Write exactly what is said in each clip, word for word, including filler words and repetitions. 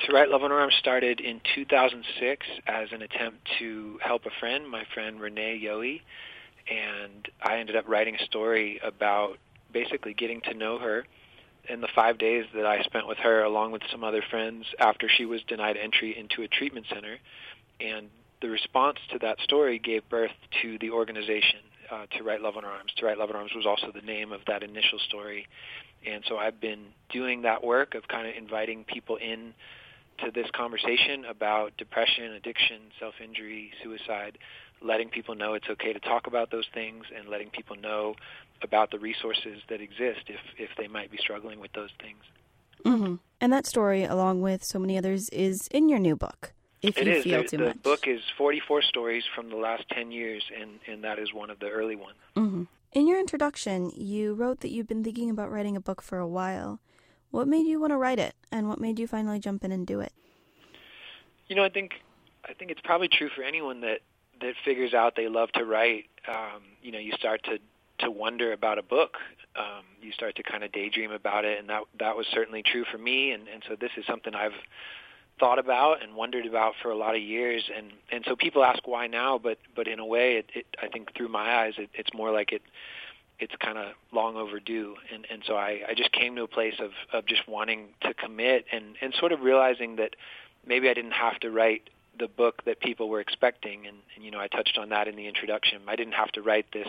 To Write Love on Our Arms started in two thousand six as an attempt to help a friend, my friend Renee Yohe, and I ended up writing a story about basically getting to know her in the five days that I spent with her along with some other friends after she was denied entry into a treatment center. And the response to that story gave birth to the organization, uh, To Write Love on Our Arms. To Write Love on Our Arms was also the name of that initial story. And so I've been doing that work of kind of inviting people in to this conversation about depression, addiction, self-injury, suicide, letting people know it's okay to talk about those things and letting people know about the resources that exist if, if they might be struggling with those things. Mm-hmm. And that story, along with so many others, is in your new book, If It You is. Feel The, Too the Much. book is forty-four stories from the last ten years, and, and that is one of the early ones. Mm-hmm. In your introduction, you wrote that you've been thinking about writing a book for a while. What made you want to write it, and what made you finally jump in and do it? You know, I think I think it's probably true for anyone that, that figures out they love to write. Um, you know, you start to, to wonder about a book. Um, you start to kind of daydream about it, and that that was certainly true for me. And, and so this is something I've thought about and wondered about for a lot of years. And, and so people ask why now, but but in a way, it, it I think through my eyes, it, it's more like it it's kind of long overdue. And, and so I, I just came to a place of, of just wanting to commit and, and sort of realizing that maybe I didn't have to write the book that people were expecting. And, and, you know, I touched on that in the introduction. I didn't have to write this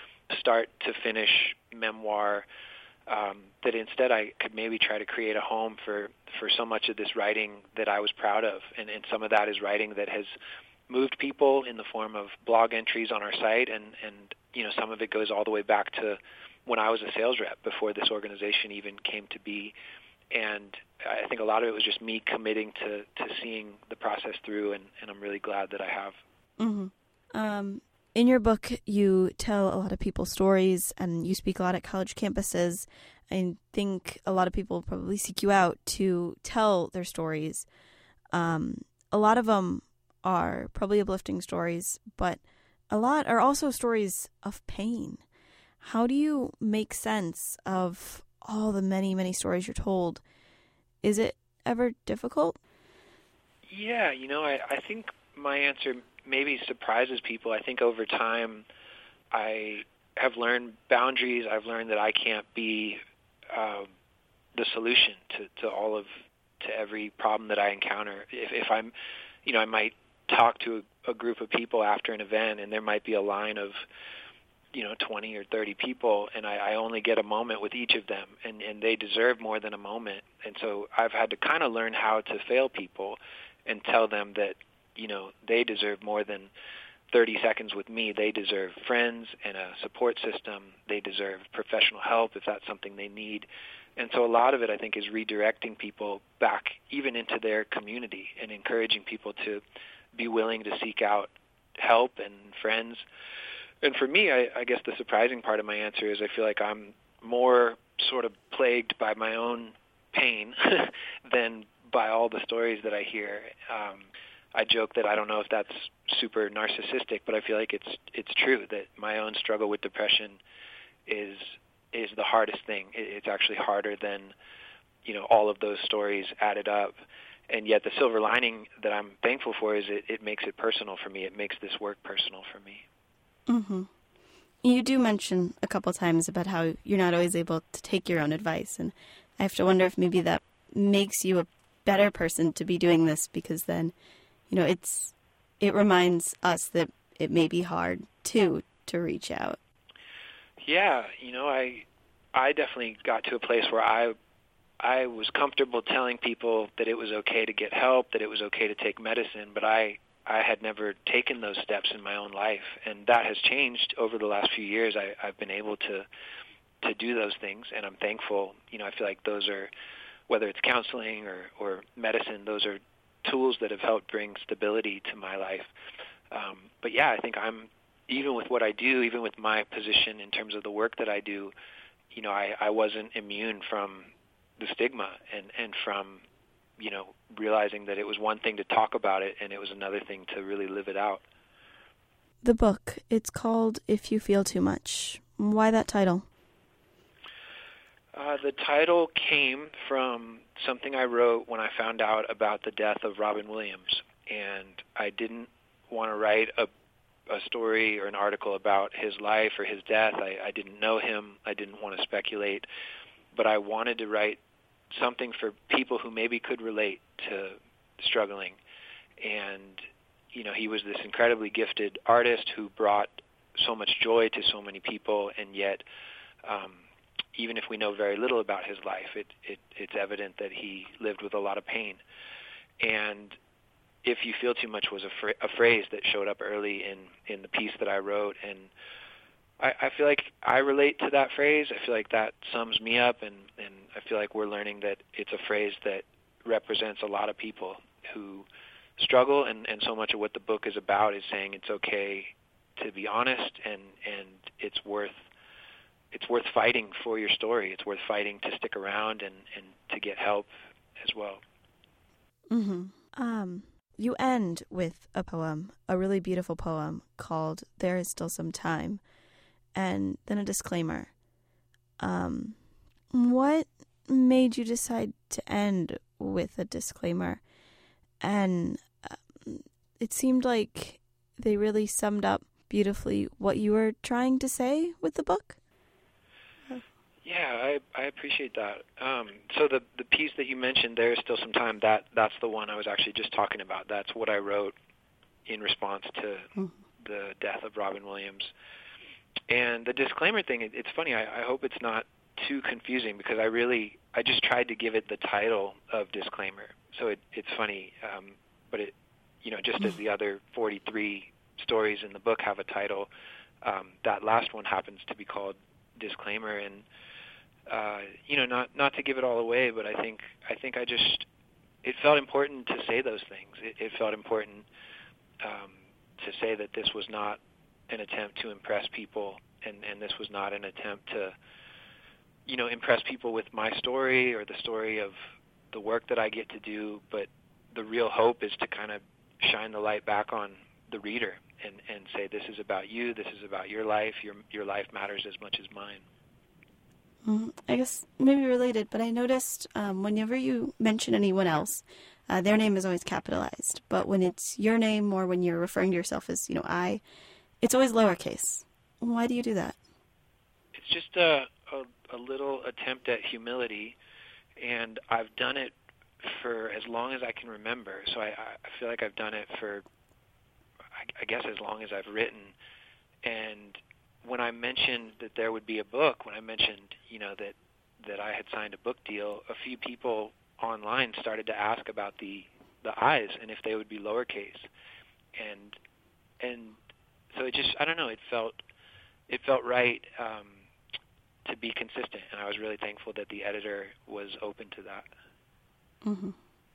start-to-finish memoir, um, that instead I could maybe try to create a home for, for so much of this writing that I was proud of. And, and some of that is writing that has moved people in the form of blog entries on our site, and, and you know, some of it goes all the way back to when I was a sales rep before this organization even came to be. And I think a lot of it was just me committing to, to seeing the process through, and, and I'm really glad that I have. Mm-hmm. Um, in your book, you tell a lot of people's stories, and you speak a lot at college campuses. I think a lot of people probably seek you out to tell their stories. Um, a lot of them are probably uplifting stories, but a lot are also stories of pain. How do you make sense of all the many, many stories you're told? Is it ever difficult? Yeah, you know, I, I think my answer maybe surprises people. I think over time I have learned boundaries. I've learned that I can't be uh, the solution to, to all of, to every problem that I encounter. If, if I'm, you know, I might talk to a, a group of people after an event, and there might be a line of, you know, twenty or thirty people, and I, I only get a moment with each of them, and, and they deserve more than a moment. And so I've had to kind of learn how to fail people and tell them that, you know, they deserve more than thirty seconds with me. They deserve friends and a support system. They deserve professional help if that's something they need. And so a lot of it, I think, is redirecting people back even into their community and encouraging people to be willing to seek out help and friends. And for me, I, I guess the surprising part of my answer is I feel like I'm more sort of plagued by my own pain than by all the stories that I hear. Um, I joke that I don't know if that's super narcissistic, but I feel like it's it's true that my own struggle with depression is is the hardest thing. It, it's actually harder than, you know, all of those stories added up. And yet the silver lining that I'm thankful for is it, it makes it personal for me. It makes this work personal for me. Mm-hmm. You do mention a couple times about how you're not always able to take your own advice, and I have to wonder if maybe that makes you a better person to be doing this, because then, you know, it's it reminds us that it may be hard too to reach out. Yeah, you know, I I definitely got to a place where I I was comfortable telling people that it was okay to get help, that it was okay to take medicine, but I I had never taken those steps in my own life, and that has changed over the last few years. I, I've been able to to do those things, and I'm thankful. You know, I feel like those are, whether it's counseling or, or medicine, those are tools that have helped bring stability to my life. Um, but yeah, I think I'm, even with what I do, even with my position in terms of the work that I do, you know, I, I wasn't immune from the stigma and, and from, you know, realizing that it was one thing to talk about it and it was another thing to really live it out. The book, it's called If You Feel Too Much. Why that title? Uh, the title came from something I wrote when I found out about the death of Robin Williams, and I didn't want to write a, a story or an article about his life or his death. I, I didn't know him. I didn't want to speculate, but I wanted to write something for people who maybe could relate to struggling. And, you know, he was this incredibly gifted artist who brought so much joy to so many people, and yet um, even if we know very little about his life, it, it, it's evident that he lived with a lot of pain. And If You Feel Too Much was a, fr- a phrase that showed up early in, in the piece that I wrote, and I, I feel like I relate to that phrase. I feel like that sums me up, and, and I feel like we're learning that it's a phrase that represents a lot of people who struggle, and, and so much of what the book is about is saying it's okay to be honest, and, and it's worth it's worth fighting for your story. It's worth fighting to stick around and, and to get help as well. Mm-hmm. Um, you end with a poem, a really beautiful poem called There Is Still Some Time, and then a disclaimer. Um, what made you decide to end with a disclaimer? And uh, it seemed like they really summed up beautifully what you were trying to say with the book. Yeah, I, I appreciate that. Um, so the the piece that you mentioned, There Is Still Some Time, that that's the one I was actually just talking about. That's what I wrote in response to mm. the death of Robin Williams. And the disclaimer thing, it, it's funny. I, I hope it's not too confusing, because I really, I just tried to give it the title of disclaimer. So it, it's funny, um, but it, you know, just mm. as the other forty-three stories in the book have a title, um, that last one happens to be called Disclaimer. And Uh, you know, not not to give it all away, but I think I think I just it felt important to say those things. It, it felt important um, to say that this was not an attempt to impress people, and, and this was not an attempt to, you know, impress people with my story or the story of the work that I get to do. But the real hope is to kind of shine the light back on the reader and, and say, this is about you, this is about your life. Your your life matters as much as mine. I guess maybe related, but I noticed um, whenever you mention anyone else, uh, their name is always capitalized. But when it's your name, or when you're referring to yourself as, you know, I, it's always lowercase. Why do you do that? It's just a, a, a little attempt at humility, and I've done it for as long as I can remember. So I, I feel like I've done it for, I, I guess, as long as I've written. And when I mentioned that there would be a book, when I mentioned, you know, that, that I had signed a book deal, a few people online started to ask about the the I's and if they would be lowercase. And and so it just, I don't know, it felt it felt right um, to be consistent, and I was really thankful that the editor was open to that. Mm-hmm.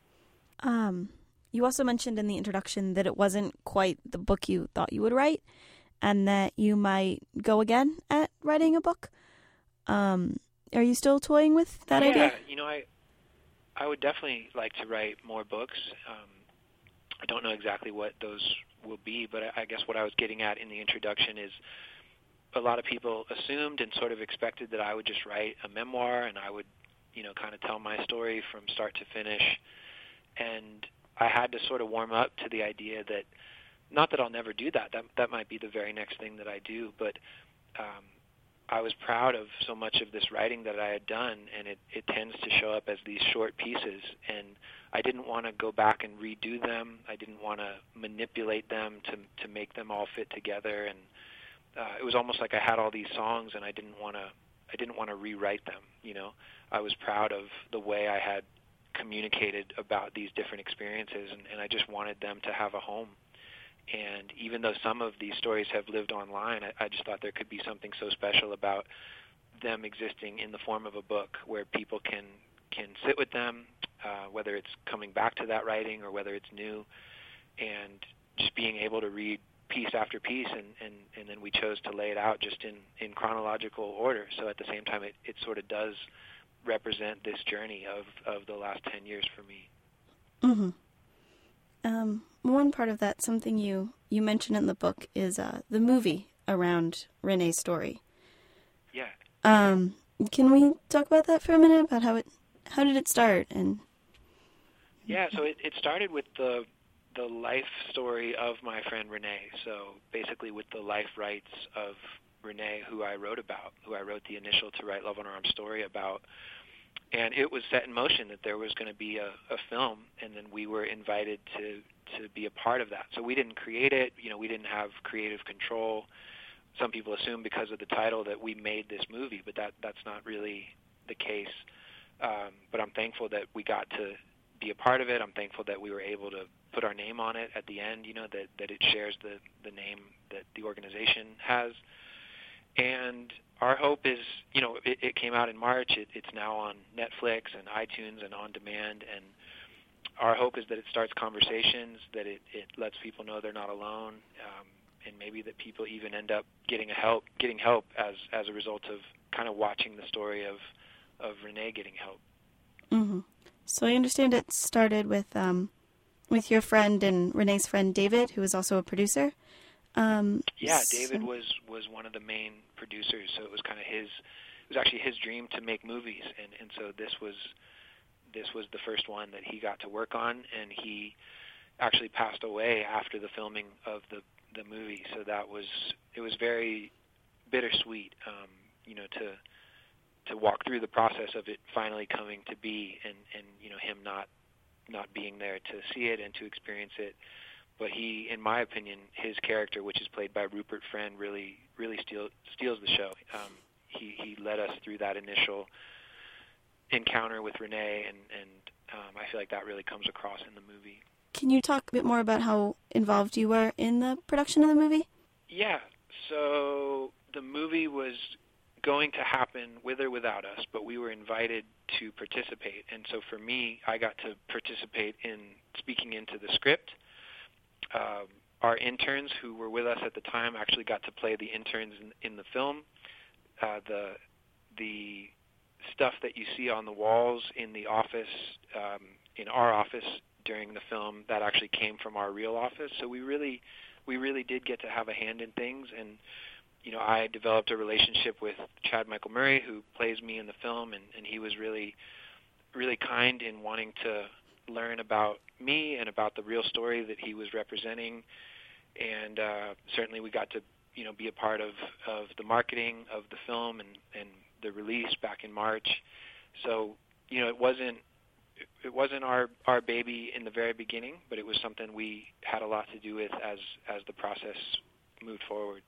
Um, you also mentioned in the introduction that it wasn't quite the book you thought you would write, and that you might go again at writing a book. Um, are you still toying with that yeah, idea? Yeah, you know, I I would definitely like to write more books. Um, I don't know exactly what those will be, but I, I guess what I was getting at in the introduction is a lot of people assumed and sort of expected that I would just write a memoir, and I would, you know, kind of tell my story from start to finish. And I had to sort of warm up to the idea that, not that I'll never do that, that that might be the very next thing that I do, but um, I was proud of so much of this writing that I had done, and it, it tends to show up as these short pieces, and I didn't want to go back and redo them. I didn't want to manipulate them to to make them all fit together, and uh, it was almost like I had all these songs, and I didn't want to I didn't want to rewrite them. You know, I was proud of the way I had communicated about these different experiences, and, and I just wanted them to have a home. And even though some of these stories have lived online, I, I just thought there could be something so special about them existing in the form of a book where people can can sit with them, uh, whether it's coming back to that writing or whether it's new, and just being able to read piece after piece, and, and, and then we chose to lay it out just in, in chronological order. So at the same time, it, it sort of does represent this journey of, of the last ten years for me. Mm-hmm. Um, one part of that, something you, you mentioned in the book, is uh, the movie around Renee's story. Yeah. Um, Can we talk about that for a minute? About how it, how did it start? And Yeah, so it, it started with the the life story of my friend Renee. So basically with the life rights of Renee, who I wrote about, who I wrote the initial To Write Love on Our Arms story about. And it was set in motion that there was going to be a, a film, and then we were invited to, to be a part of that. So we didn't create it. You know, we didn't have creative control. Some people assume because of the title that we made this movie, but that that's not really the case. Um, but I'm thankful that we got to be a part of it. I'm thankful that we were able to put our name on it at the end, you know, that, that it shares the, the name that the organization has. And our hope is, you know, it, it came out in March. It, it's now on Netflix and iTunes and on demand. And our hope is that it starts conversations, that it, it lets people know they're not alone, um, and maybe that people even end up getting a help, getting help as as a result of kind of watching the story of of Renee getting help. Mm-hmm. So I understand it started with um, with your friend and Renee's friend David, who is also a producer. Um, yeah, so... David was, was one of the main producers, so it was kind of his. It was actually his dream to make movies, and, and so this was this was the first one that he got to work on, and he actually passed away after the filming of the the movie. So that was it was very bittersweet, um, you know, to to walk through the process of it finally coming to be, and, and you know him not not being there to see it and to experience it. But he, in my opinion, his character, which is played by Rupert Friend, really really steal, steals the show. Um, he he led us through that initial encounter with Renee, and and um, I feel like that really comes across in the movie. Can you talk a bit more about how involved you were in the production of the movie? Yeah. So the movie was going to happen with or without us, but we were invited to participate. And so for me, I got to participate in speaking into the script. Um, our interns who were with us at the time actually got to play the interns in, in the film. Uh, the the stuff that you see on the walls in the office, um, in our office during the film, that actually came from our real office. So we really, we really did get to have a hand in things. And you know, I developed a relationship with Chad Michael Murray, who plays me in the film, and, and he was really, really kind in wanting to learn about me and about the real story that he was representing. And uh, certainly we got to, you know, be a part of, of the marketing of the film and, and the release back in March. So, you know, it wasn't it wasn't our, our baby in the very beginning, but it was something we had a lot to do with as as the process moved forward.